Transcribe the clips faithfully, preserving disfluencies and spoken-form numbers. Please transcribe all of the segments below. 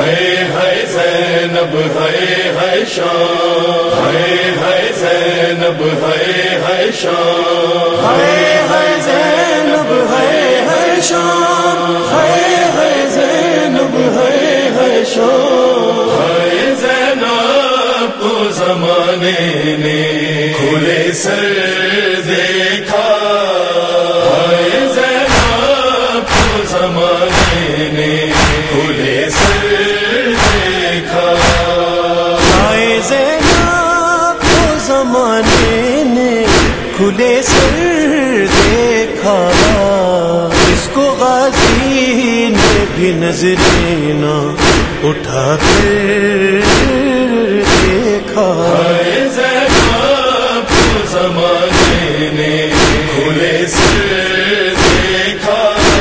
ہے ہے زینب ہے ہے شان، ہے ہے زینب ہے ہے شان، ہے ہے زینب ہے ہے شان، ہے ہے زینب ہے ہے شان، ہے زینب کو زمانے نے کھلے سر دیکھا، ہے زینب کو زمانے نے کھلے سر دیکھا، ہے زینب کو زمانے نے کھلے سر دیکھا، اس کو غازی نے بھی نظریں نہ اٹھا کر دیکھا، ہے زینب کو زمانے نے کھلے سر دیکھا،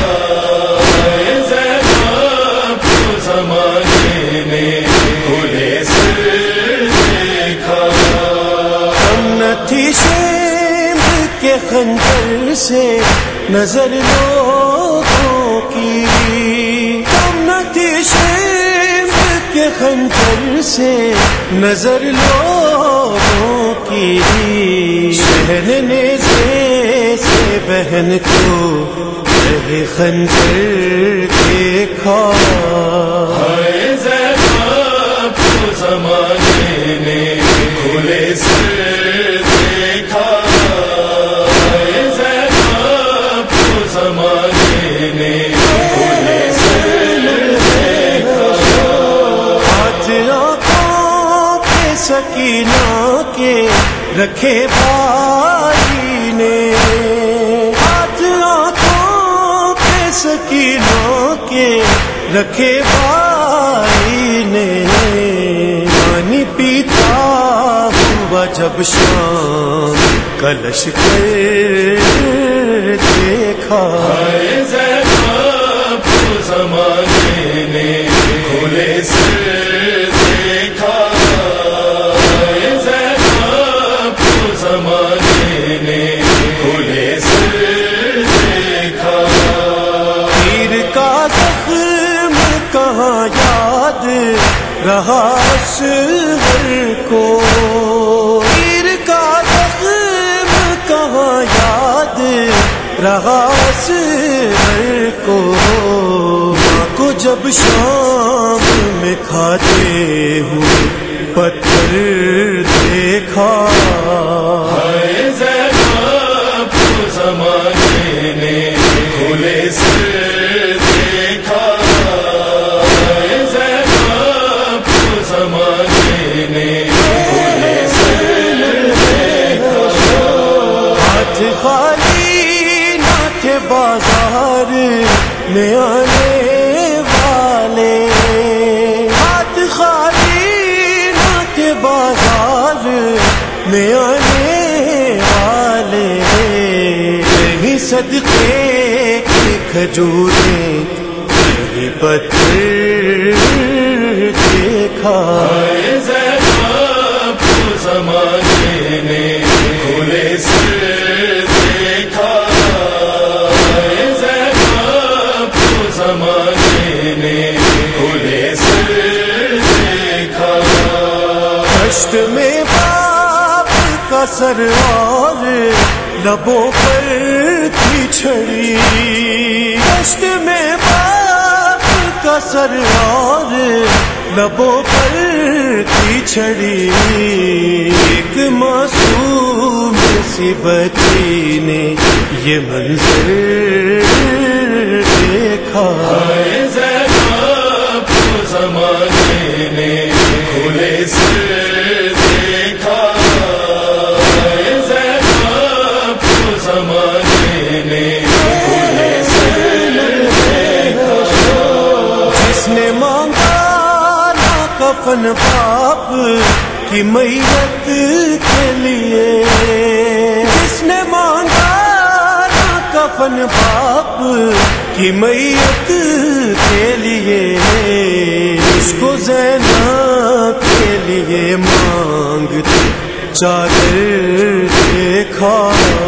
ہے زینب کو زمانے نے کھلے سر دیکھا، ہم نہ تھی شیم کے خنجر سے نظر لوگوں کی، ہم نہ تھی شیم کے خنجر سے نظر لوگوں کی، شہن نیزے سے بہن کو رہے خنجر دیکھا، ہے زینب کو زمانے نے کھلے سر دیکھا، ہے زینب کو زمانے نے کھلے سر دیکھا، ہاتھ آنکھوں پہ سکینہ کے رکھے بھائی نے، ہاتھ آنکھوں پہ سکینہ کے رکھے بھائی نے، پانی پیتا ہوا جب شام کا لشکر دیکھا، ہے زینب کو زمانے نے کھلے سر دیکھا، ہے زینب کو زمانے نے کھلے سر دیکھا، تیر کا زخم کہاں یاد رہا اصغر کو، تیر کا زخم کہاں یاد رہا اصغر کو، ماں کو جب شام میں کھاتے ہوئے پتھر دیکھا، ہے زینب کو زمانے نے کھلے سر دیکھا، ہے زینب کو زمانے نے کھلے سر دیکھا، ہاتھ خالی نہ تھے بازار میں آنے والے، ہاتھ خالی نہ تھے بازار میں آنے والے، نہیں صدقے کی کھجوریں نہیں پتھر دیکھا، ہے زینب کو زمانے نے کھلے سر دیکھا، ہے زینب کو زمانے نے کھلے سر دیکھا، دشت میں باپ کا سر اور لبوں پر تھی چھڑی، دشت میں باپ کا سر اور لبوں پر تھی چھڑی، ایک معصوم سی بچی نے یہ منظر دیکھا، ہے زینب کو زمانے نے کھلے سر دیکھا، ہے زینب کو زمانے نے کھلے سر دیکھا، جس نے مانگا نہ کفن باپ کی میت کے لیے، جس نے مانگا نہ کفن باپ کی میت کے لیے، اس کو زینب کے لیے مانگتے چادر دیکھا،